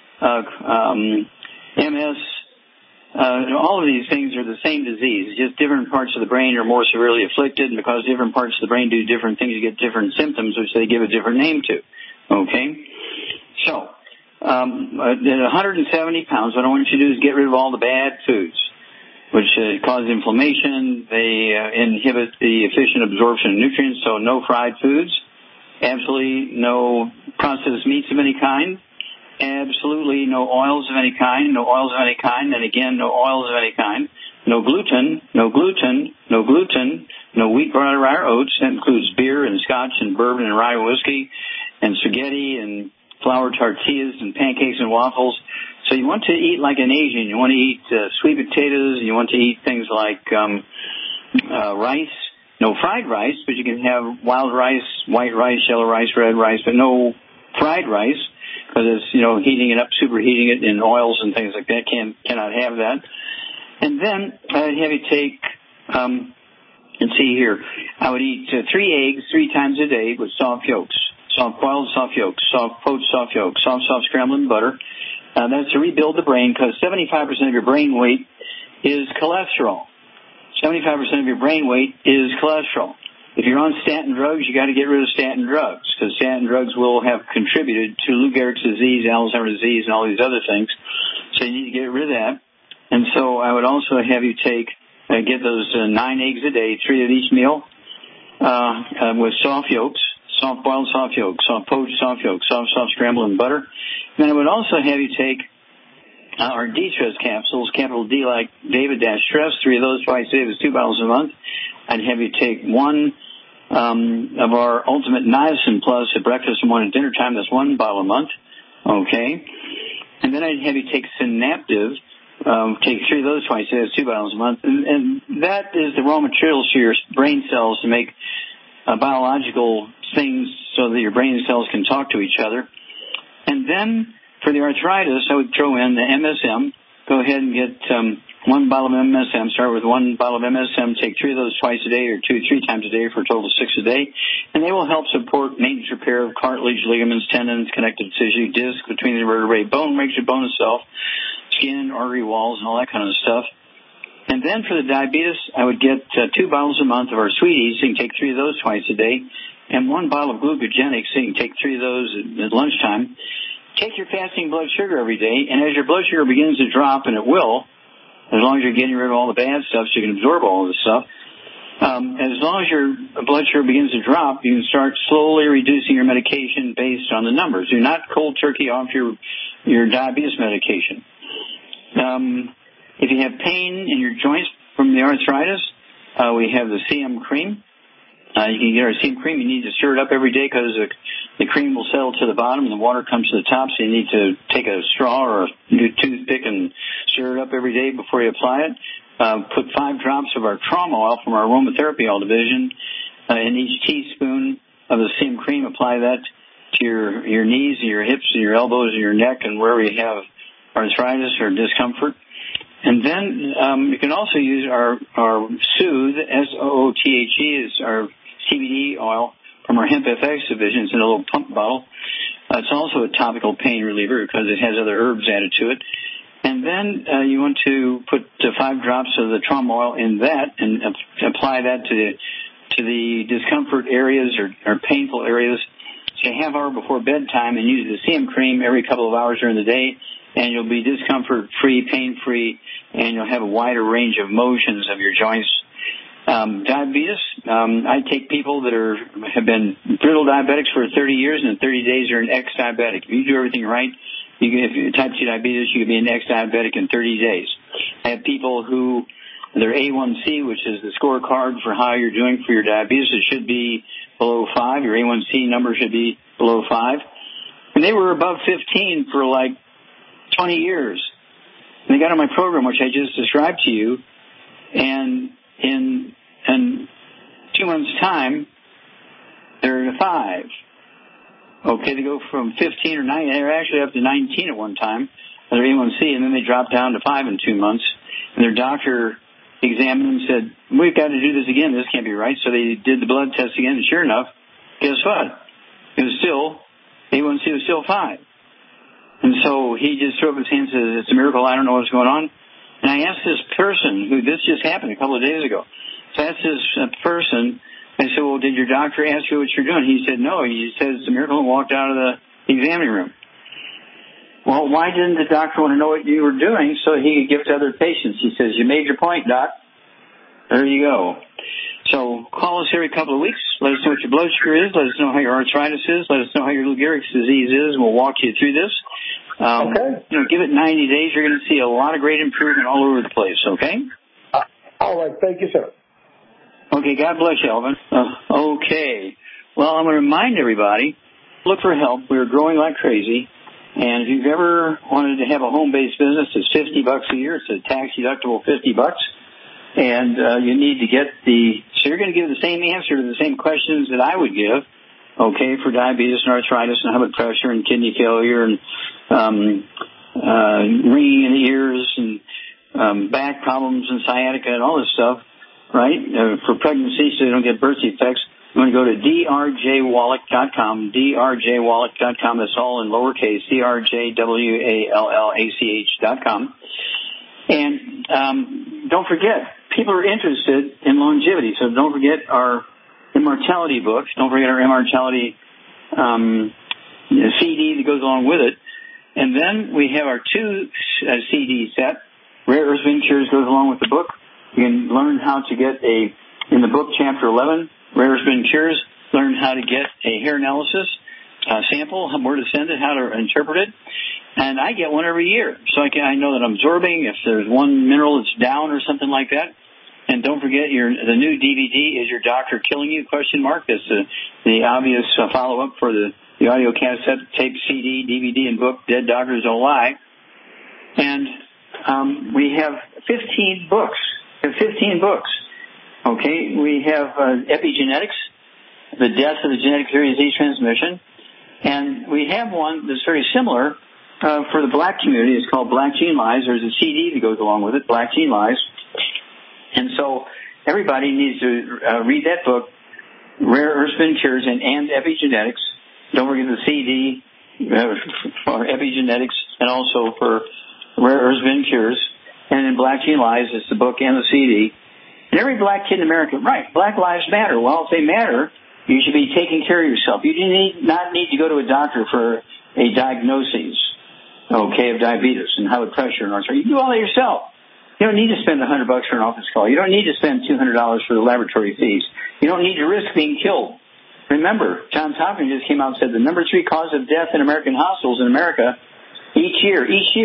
MS, all of these things are the same disease. Just different parts of the brain are more severely afflicted, and because different parts of the brain do different things, you get different symptoms, which they give a different name to. Okay? So, at 170 pounds, what I want you to do is get rid of all the bad foods, which cause inflammation. They inhibit the efficient absorption of nutrients, so no fried foods, absolutely no processed meats of any kind, absolutely no oils of any kind, and again, no oils of any kind, no gluten, no wheat, brown, rye, or oats. That includes beer and scotch and bourbon and rye whiskey and spaghetti and flour tortillas and pancakes and waffles. So you want to eat like an Asian. You want to eat sweet potatoes. You want to eat things like rice. No fried rice, but you can have wild rice, white rice, yellow rice, red rice, but no fried rice because it's, heating it up, superheating it in oils and things like that. Cannot have that. And then I'd have you take, let's see here, I would eat 3 eggs 3 times a day with soft yolks, soft boiled soft yolks, soft poached soft yolks, soft scrambled in butter. That's to rebuild the brain because 75% of your brain weight is cholesterol. 75% of your brain weight is cholesterol. If you're on statin drugs, you got to get rid of statin drugs because statin drugs will have contributed to Lou Gehrig's disease, Alzheimer's disease, and all these other things. So you need to get rid of that. And so I would also have you get those 9 eggs a day, 3 at each meal, with soft yolks, soft boiled soft yolks, soft poached soft yolks, soft scrambled in butter. Then I would also have you take our D-Stress capsules, capital D like David Stress, 3 of those twice a day. It was 2 bottles a month. I'd have you take 1 of our Ultimate Niacin Plus at breakfast and 1 at dinner time. That's 1 bottle a month. Okay. And then I'd have you take Synaptive. Take 3 of those twice a day. That's 2 bottles a month. And that is the raw materials for your brain cells to make biological things so that your brain cells can talk to each other. And then for the arthritis, I would throw in the MSM. Go ahead and get 1 bottle of MSM. Start with 1 bottle of MSM. Take 3 of those twice a day or 3 times a day for a total of 6 a day. And they will help support maintenance repair of cartilage, ligaments, tendons, connective tissue, disc between the vertebrae, bone, makes your bone itself, skin, artery walls, and all that kind of stuff. And then for the diabetes, I would get 2 bottles a month of our Sweeties. So you can take 3 of those twice a day. And 1 bottle of glucogenics. So you can take 3 of those at lunchtime. Take your fasting blood sugar every day, and as your blood sugar begins to drop, and it will, as long as you're getting rid of all the bad stuff so you can absorb all of the stuff, as long as your blood sugar begins to drop, you can start slowly reducing your medication based on the numbers. Do not cold turkey off your diabetes medication. If you have pain in your joints from the arthritis, we have the CM cream. You can get our CM cream. You need to stir it up every day because the cream will settle to the bottom and the water comes to the top. So you need to take a straw or a toothpick and stir it up every day before you apply it. Put 5 drops of our trauma oil from our aromatherapy oil division in each teaspoon of the CM cream. Apply that to your knees and your hips and your elbows and your neck and wherever you have arthritis or discomfort. And then you can also use our Soothe, S-O-O-T-H-E, is our CBD oil from our Hemp FX division. It's in a little pump bottle. It's also a topical pain reliever because it has other herbs added to it. And then you want to put 5 drops of the trauma oil in that and apply that to the discomfort areas or painful areas. So a half hour before bedtime, and use the CM cream every couple of hours during the day, and you'll be discomfort-free, pain-free, and you'll have a wider range of motions of your joints. Diabetes, I take people that have been brittle diabetics for 30 years, and in 30 days you're an ex-diabetic. If you do everything right, If you're type 2 diabetes, you can be an ex-diabetic in 30 days. I have people who their A1C, which is the scorecard for how you're doing for your diabetes, it should be below 5. Your A1C number should be below 5. And they were above 15 for like 20 years. And they got on my program, which I just described to you, and in 2 months' time, they're at a 5. Okay, they go from 15 or 9, they were actually up to 19 at one time, their A1C, and then they dropped down to 5 in 2 months. And their doctor examined them and said, we've got to do this again. This can't be right. So they did the blood test again, and sure enough, guess what? It was still, A1C was still 5. And so he just threw up his hands and said, it's a miracle. I don't know what's going on. And I asked this person, who this just happened a couple of days ago. So I asked this person, I said, well, did your doctor ask you what you're doing? He said, no. He said it's a miracle and walked out of the examining room. Well, why didn't the doctor want to know what you were doing so he could give it to other patients? He says, you made your point, Doc. There you go. So call us every couple of weeks. Let us know what your blood sugar is. Let us know how your arthritis is. Let us know how your Lou Gehrig's disease is, and we'll walk you through this. Okay. Give it 90 days. You're going to see a lot of great improvement all over the place, okay? All right. Thank you, sir. Okay. God bless you, Alvin. Okay. Well, I'm going to remind everybody, look for help. We're growing like crazy. And if you've ever wanted to have a home-based business, it's $50 a year. It's a tax-deductible $50. And you need to get so you're going to give the same answer to the same questions that I would give, okay, for diabetes and arthritis and high blood pressure and kidney failure and ringing in the ears and back problems and sciatica and all this stuff, right, for pregnancy so you don't get birth defects. You want to go to drjwallach.com, drjwallach.com. That's all in lowercase, drjwallach.com. And don't forget, people are interested in longevity, so don't forget our immortality books. Don't forget our immortality CD that goes along with it. And then we have our 2 CD set. Rare Earth Ventures goes along with the book. You can learn how to get in the book, Chapter 11, Rare Earth Ventures, learn how to get a hair analysis sample, where to send it, how to interpret it. And I get one every year, so I know that I'm absorbing if there's one mineral that's down or something like that. And don't forget, the new DVD, Is Your Doctor Killing You? ? That's the obvious follow-up for the audio cassette, tape, CD, DVD, and book, Dead Doctors Don't Lie. And we have 15 books. Okay, we have epigenetics, the death of the genetic theory of disease transmission. And we have one that's very similar for the black community. It's called Black Gene Lies. There's a CD that goes along with it, Black Gene Lies. And so everybody needs to read that book, Rare Earth Spin Cures and Epigenetics. Don't forget the CD for Epigenetics and also for Rare Earth Spin Cures. And in Black Gene Lies, it's the book and the CD. And every black kid in America, right, Black Lives Matter. Well, if they matter, you should be taking care of yourself. You do not need to go to a doctor for a diagnosis, okay, of diabetes and high blood pressure and arthritis. You do all that yourself. You don't need to spend $100 for an office call. You don't need to spend $200 for the laboratory fees. You don't need to risk being killed. Remember, Johns Hopkins just came out and said the number 3 cause of death in American hospitals in America each year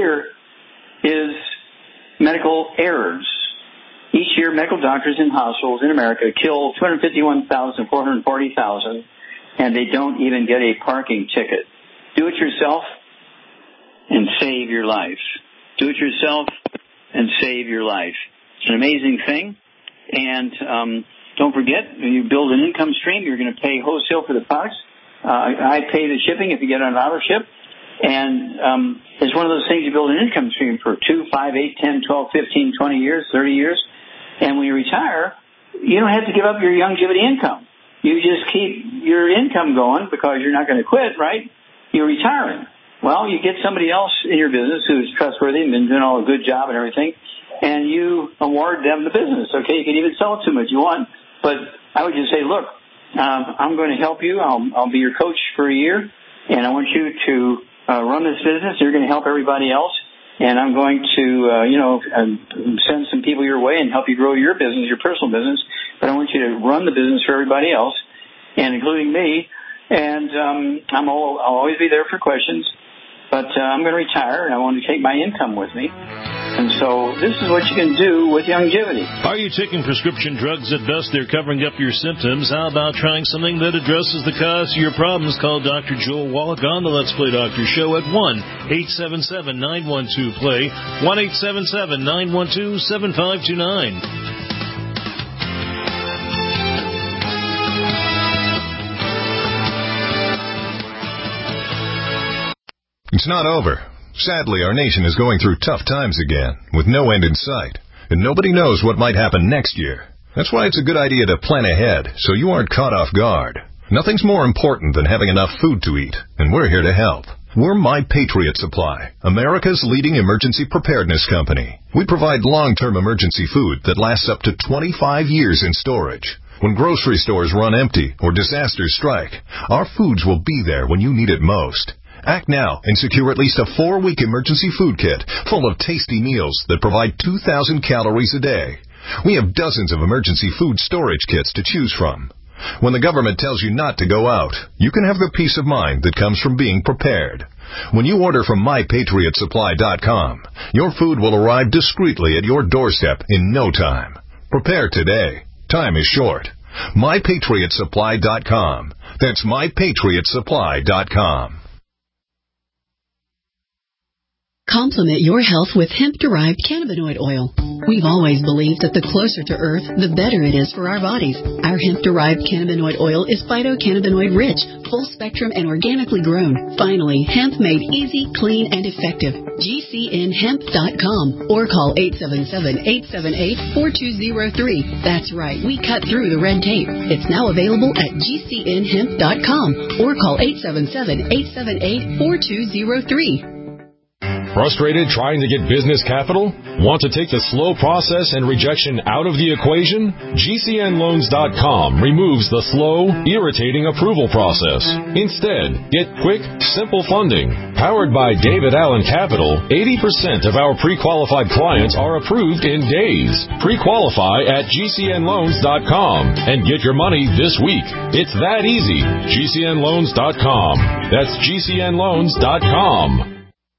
is medical errors. Each year, medical doctors in hospitals in America kill 251,000, 440,000, and they don't even get a parking ticket. Do it yourself and save your life. Do it yourself and save your life. It's an amazing thing. And don't forget, when you build an income stream, you're going to pay wholesale for the products. I pay the shipping if you get on an auto ship. And it's one of those things you build an income stream for 2, 5, 8, 10, 12, 15, 20 years, 30 years. And when you retire, you don't have to give up your longevity income. You just keep your income going because you're not going to quit, right? You're retiring. Well, you get somebody else in your business who's trustworthy and been doing all a good job and everything, and you award them the business. Okay, you can even sell it to them if you want. But I would just say, look, I'm going to help you. I'll be your coach for a year, and I want you to run this business. You're going to help everybody else. And I'm going to, send some people your way and help you grow your business, your personal business. But I want you to run the business for everybody else, and including me. And I'll always be there for questions. but I'm going to retire, and I want to take my income with me. And so this is what you can do with Youngevity. Are you taking prescription drugs at best? They're covering up your symptoms. How about trying something that addresses the cause of your problems? Call Dr. Joel Wallach on the Let's Play Doctor Show at 1-877-912-PLAY, 1-877-912-7529. It's not over. Sadly, our nation is going through tough times again, with no end in sight, and nobody knows what might happen next year. That's why it's a good idea to plan ahead, so you aren't caught off guard. Nothing's more important than having enough food to eat, and we're here to help. We're My Patriot Supply, America's leading emergency preparedness company. We provide long-term emergency food that lasts up to 25 years in storage. When grocery stores run empty or disasters strike, our foods will be there when you need it most. Act now and secure at least a 4-week emergency food kit full of tasty meals that provide 2,000 calories a day. We have dozens of emergency food storage kits to choose from. When the government tells you not to go out, you can have the peace of mind that comes from being prepared. When you order from MyPatriotSupply.com, your food will arrive discreetly at your doorstep in no time. Prepare today. Time is short. MyPatriotSupply.com. That's MyPatriotSupply.com. Complement your health with hemp-derived cannabinoid oil. We've always believed that the closer to Earth, the better it is for our bodies. Our hemp-derived cannabinoid oil is phytocannabinoid-rich, full-spectrum, and organically grown. Finally, hemp made easy, clean, and effective. GCNHemp.com or call 877-878-4203. That's right, we cut through the red tape. It's now available at GCNHemp.com or call 877-878-4203. Frustrated trying to get business capital? Want to take the slow process and rejection out of the equation? GCNLoans.com removes the slow, irritating approval process. Instead, get quick, simple funding. Powered by David Allen Capital, 80% of our pre-qualified clients are approved in days. Pre-qualify at GCNLoans.com and get your money this week. It's that easy. GCNLoans.com. That's GCNLoans.com.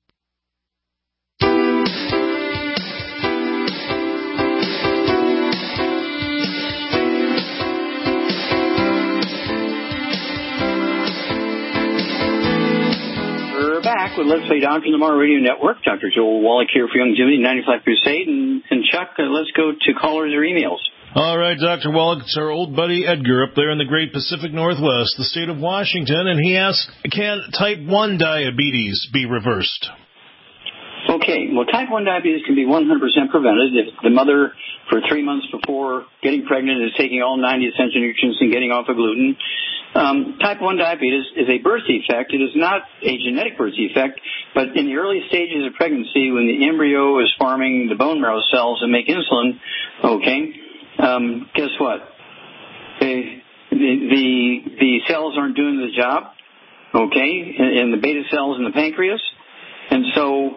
Back with Let's Play Doctor on the Tomorrow Radio Network. Dr. Joel Wallach here for Youngevity 95 Crusade. And Chuck, let's go to callers or emails. All right, Dr. Wallach, it's our old buddy Edgar up there in the great Pacific Northwest, the state of Washington, and he asks, can type 1 diabetes be reversed? Okay, well, type 1 diabetes can be 100% prevented if the mother, for 3 months before getting pregnant, is taking all 90 essential nutrients and getting off of gluten. Type 1 diabetes is a birth defect. It is not a genetic birth defect, but in the early stages of pregnancy, when the embryo is forming the bone marrow cells that make insulin, guess what? The cells aren't doing the job, and the beta cells in the pancreas, and so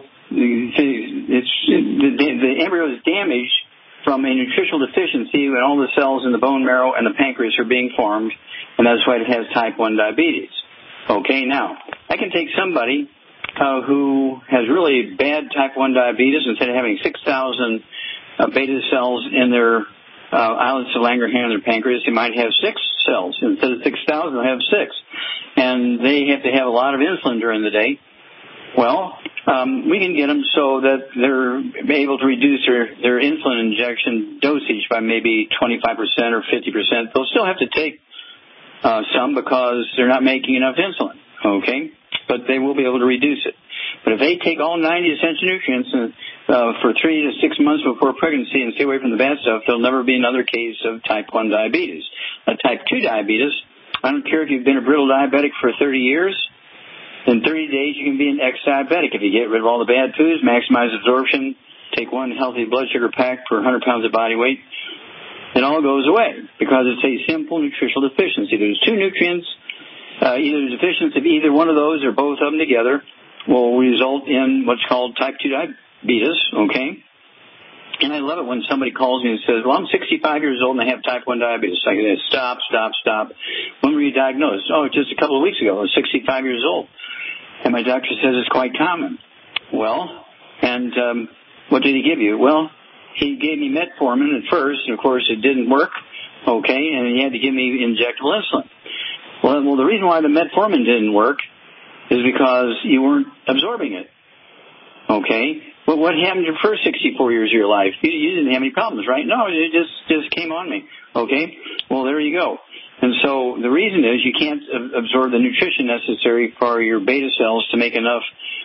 the embryo is damaged from a nutritional deficiency when all the cells in the bone marrow and the pancreas are being formed, and that's why it has type 1 diabetes. Now, I can take somebody who has really bad type 1 diabetes. Instead of having 6,000 beta cells in their islets of Langerhans or pancreas, they might have 6 cells. Instead of 6,000, they'll have 6. And they have to have a lot of insulin during the day. Well, we can get them so that they're able to reduce their insulin injection dosage by maybe 25% or 50%. They'll still have to take some because they're not making enough insulin, but they will be able to reduce it. But if they take all 90 essential nutrients for 3 to 6 months before pregnancy and stay away from the bad stuff, there'll never be another case of type 1 diabetes. Type 2 diabetes, I don't care if you've been a brittle diabetic for 30 years, in 30 days you can be an ex-diabetic. If you get rid of all the bad foods, maximize absorption, take 1 healthy blood sugar pack per 100 pounds of body weight, it all goes away because it's a simple nutritional deficiency. There's 2 nutrients, either the deficiency of either one of those or both of them together will result in what's called type 2 diabetes, And I love it when somebody calls me and says, well, I'm 65 years old and I have type 1 diabetes. I go, stop. When were you diagnosed? Oh, just a couple of weeks ago. I was 65 years old. And my doctor says it's quite common. Well, and what did he give you? Well, he gave me metformin at first, and of course it didn't work, okay, and he had to give me injectable insulin. Well, the reason why the metformin didn't work is because you weren't absorbing it, okay? Well, what happened to the first 64 years of your life? You didn't have any problems, right? No, it just came on me, okay? Well, there you go. And so the reason is you can't absorb the nutrition necessary for your beta cells to make enough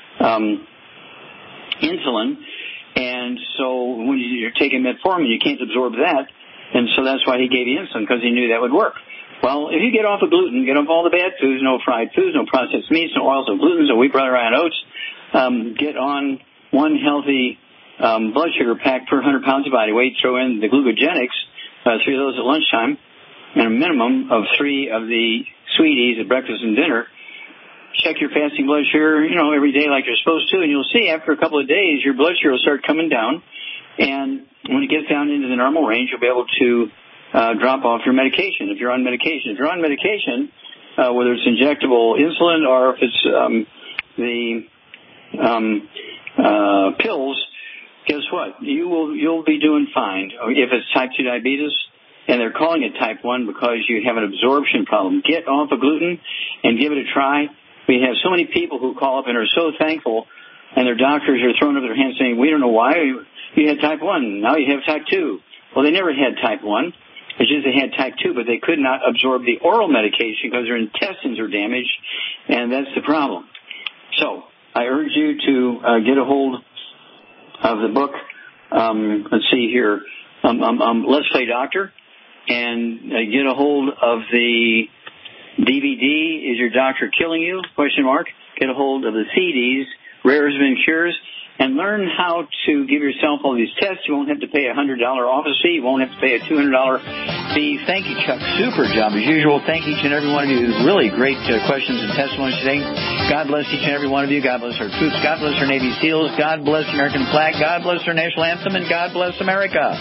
insulin. And so when you're taking metformin, you can't absorb that. And so that's why he gave you insulin, because he knew that would work. Well, if you get off of gluten, get off all the bad foods, no fried foods, no processed meats, no oils, no glutens, no wheat, brother, iron, oats, get on one healthy blood sugar pack per 100 pounds of body weight, throw in the glucogenics, 3 of those at lunchtime, and a minimum of 3 of the sweeties at breakfast and dinner. Check your fasting blood sugar, every day like you're supposed to, and you'll see after a couple of days your blood sugar will start coming down. And when it gets down into the normal range, you'll be able to drop off your medication if you're on medication. If you're on medication, whether it's injectable insulin or if it's the pills, guess what? You'll be doing fine. If it's type 2 diabetes, and they're calling it type 1 because you have an absorption problem, get off of gluten and give it a try. We have so many people who call up and are so thankful, and their doctors are throwing up their hands saying, we don't know why you had type 1, now you have type 2. Well, they never had type 1. It's just they had type 2, but they could not absorb the oral medication because their intestines are damaged, and that's the problem. So I urge you to get a hold of the book. Let's see here. Let's Play Doctor, and get a hold of the DVD, Is Your Doctor Killing You? ? Get a hold of the CDs, Rare Has Been Cures, and learn how to give yourself all these tests. You won't have to pay a $100 office fee. You won't have to pay a $200 fee. Thank you, Chuck. Super job as usual. Thank each and every one of you. Really great questions and testimonies today. God bless each and every one of you. God bless our troops. God bless our Navy SEALs. God bless the American flag. God bless our national anthem. And God bless America.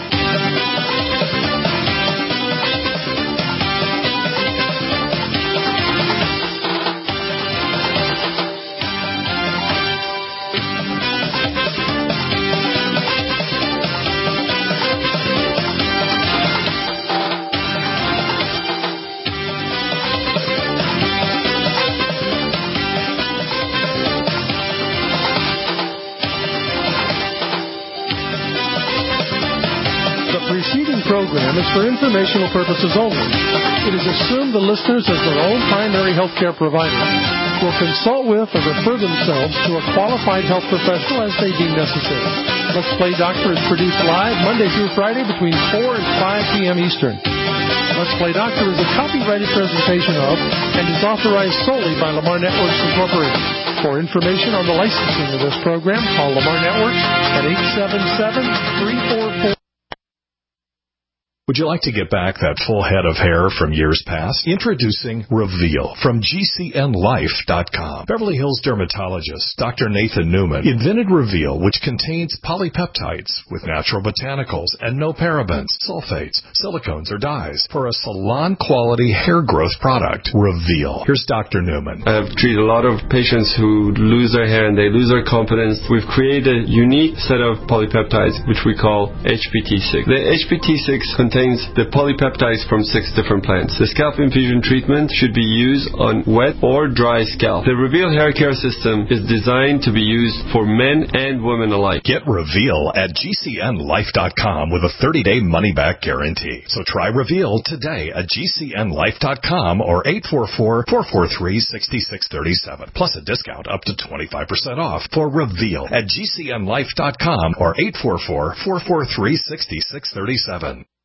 Program is for informational purposes only. It is assumed the listeners, as their own primary health care provider, will consult with or refer themselves to a qualified health professional as they deem necessary. Let's Play Doctor is produced live Monday through Friday between 4 and 5 p.m. Eastern. Let's Play Doctor is a copyrighted presentation of and is authorized solely by Lamar Networks Incorporated. For information on the licensing of this program, call Lamar Networks at 877-344. Would you like to get back that full head of hair from years past? Introducing Reveal from GCNLife.com. Beverly Hills dermatologist Dr. Nathan Newman invented Reveal, which contains polypeptides with natural botanicals and no parabens, sulfates, silicones, or dyes for a salon-quality hair growth product. Reveal. Here's Dr. Newman. I've treated a lot of patients who lose their hair and they lose their confidence. We've created a unique set of polypeptides, which we call HPT6. The HPT6 contains the polypeptides from 6 different plants. The scalp infusion treatment should be used on wet or dry scalp. The Reveal hair care system is designed to be used for men and women alike. Get Reveal at GCNLife.com with a 30-day money-back guarantee. So try Reveal today at GCNLife.com or 844-443-6637. Plus a discount up to 25% off for Reveal at GCNLife.com or 844-443-6637.